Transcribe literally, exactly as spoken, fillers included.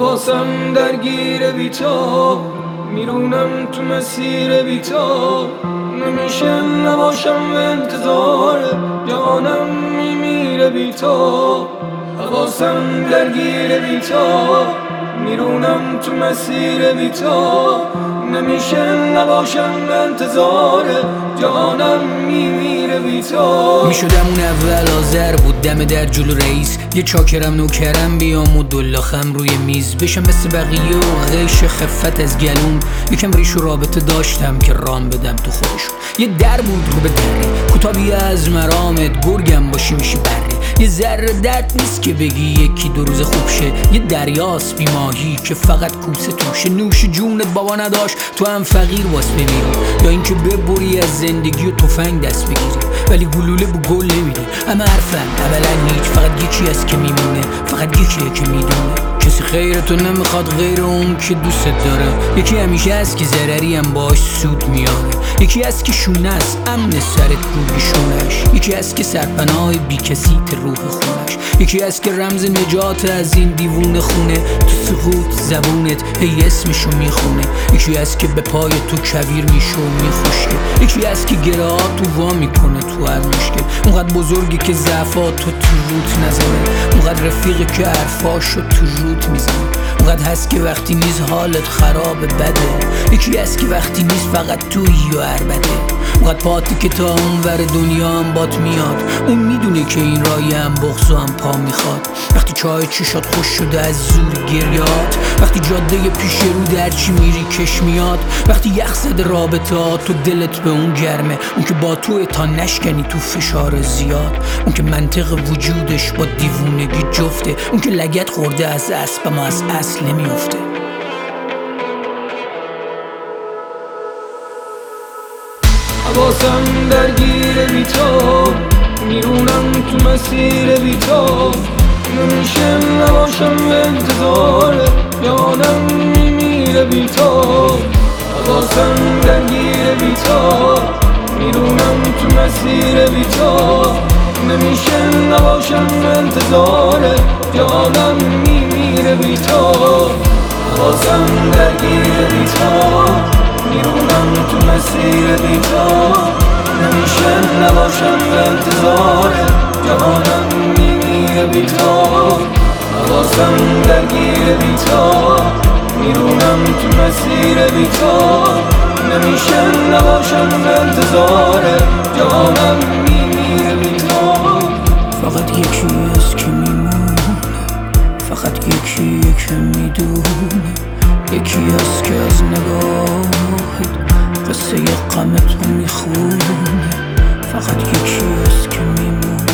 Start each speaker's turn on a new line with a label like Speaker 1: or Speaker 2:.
Speaker 1: حواسم درگیر بی تو، میرونم تو مسیر بی تو. نمیشه نباشم به انتظار، جانم میمیره بی تو. حواسم درگیر بی تو، میرونم تو مسیر بی تو. نمیشه نباشم به انتظار، جانم میمیره بی تو.
Speaker 2: میشدم اون اول آذر بود دم در جلو رئیس، یه چاکرم نوکرم بیام و دلاخم روی میز بشم مثل بقیه و غیش خفت از گلون. یکم ریش و رابطه داشتم که رام بدم تو خودشون. یه در بود رو به دره کوتابی از مرامت، گرگم باشی میشی بره. یه ذره درد نیست که بگی یکی دو روز خوب شه. یه دریاست بی ماهی که فقط کوسه توشه. نوش جونت بابا نداشت تو هم فقیر واس بمیری، یا اینکه ببری از زندگی و تفنگ دست بگیری ولی گلوله بو گل نمیدی. اما حرفن اولا هیچ، فقط یکی هست که میمونه، فقط یکیه که میدونه. کسی خیرتو نمیخواد غیر اون که دوست داره. یکی همیشه هست که ضرری هم باش سود میاره. یکی هست که شونه است امن سرت روی شونش. یکی هست که سرپناه بی کسی روح خونش. یکی هست که رمز نجات از این دیوونه خونه. تو سقوط زبونت هی اسمشو میخونه. یکی هست که به پای تو کویر میشه و میخوشگه. یکی هست که گراه تو وا میکنه تو هر مشکل. اونقدر بزرگی که ضعفاتو تو روت نذاره، اونقدر رفیقی که حرفاشو تو روت میزنه. اونقدر هست که وقتی نیست حالت خراب بده. یکی هست که وقتی نیست فقط تویی و عربده. اونقدر پاتی که تا اونور دنیا هم بات میاد. اون میدونه که این رای هم بغض و هم پا میخواد. وقتی چای چشات خوش شده از زور گریات، وقتی جاده پیش رو درچی میری کش میاد، وقتی یخ زده رابطه ها تو دلت به اون گرمه. اون که با توی تا نشکنی تو فشار زیاد. اون که منطق وجودش با دیوونگی جفته. اون که لگت خورده از اسب اما از اصل نمیفته.
Speaker 1: حواسم درگیر بی تو، میرونم تو مسیر بی تو. نمیشه نباشم به انتظار، جانم میمیره بی تو. حواسم درگیر بی تو، میرونم تو مسیر بی تو. نمیشه نباشم به انتظار، جانم میمیره بی تو. حواسم درگیر بی تو، میرونم تو مسیر بی تو. نمیشه نباشم به انتظار، جانم میمیره بی تو. حواسم درگیر بی تو، میرونم تو مسیر بی تو. نمیشه نباشم به انتظار، جانم میمیره بی تو.
Speaker 2: فقط یکی هست که میمونه، فقط یکی که میدونه. یکی هست که از نگاهت قصه غم تو میخونه. فقط یکی هست که میمونه.